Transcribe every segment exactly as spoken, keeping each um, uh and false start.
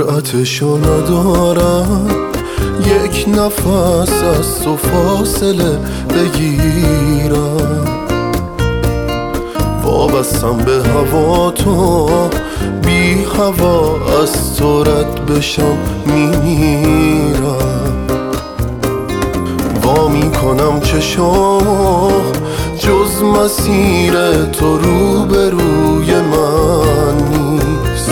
جرأتشو ندارم یک نفس از تو فاصله بگیرم. وابستم به هوا تو، بی هوا از تو رد بشم میمیرم. وا میکنم چشامو جز مسیر تو روبروی من نیست.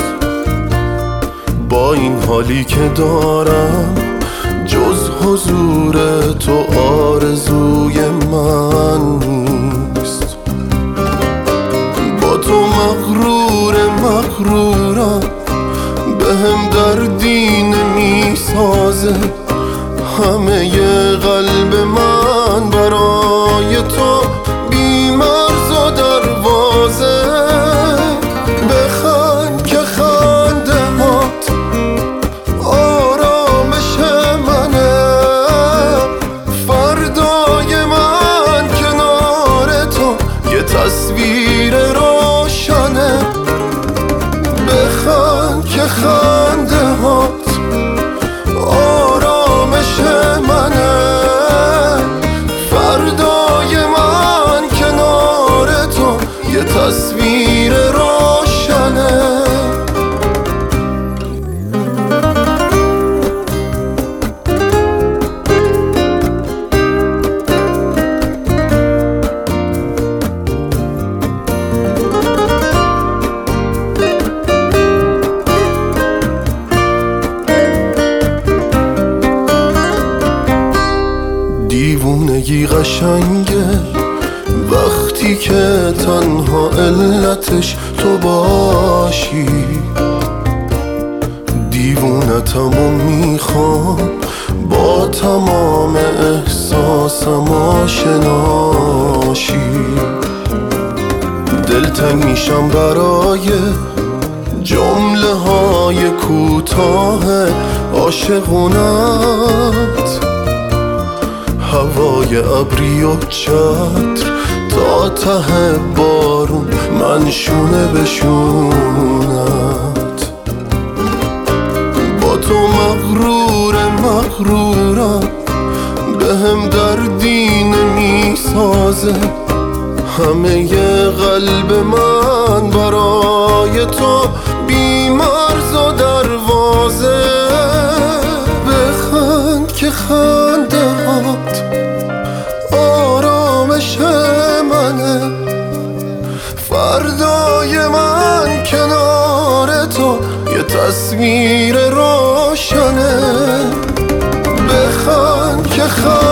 با این حالی که دارم جز حضور تو آرزوی من نیست. با تو مغرور مغرورم، بهم دردی نمیسازه. همه قلب من برای تو بی‌مرز و دروازه. بخند که خنده هات آرامش منه، فردای من کنار تو یه تصویر روشنه. بخند که خنده هات آرامش منه، فردای من کنار تو یه تصویر روشنه. دیوونگی قشنگه وقتی که تنها علتش تو باشی. دیوونتمو میخوام با تمام احساسم آشناشی. دلتنگ میشم برای جمله های کوتاه عاشقونت. هوای ابری و چتر تا ته بارون من شونه بشونت. با تو مغرور مغرورم، بهم دردی نمیسازه. همه قلب من برای تو بی‌مرز و دروازه. بخند که خنده هات آرامش منه، فردای من کنار تو یه تصویر روشنه. بخند که خنده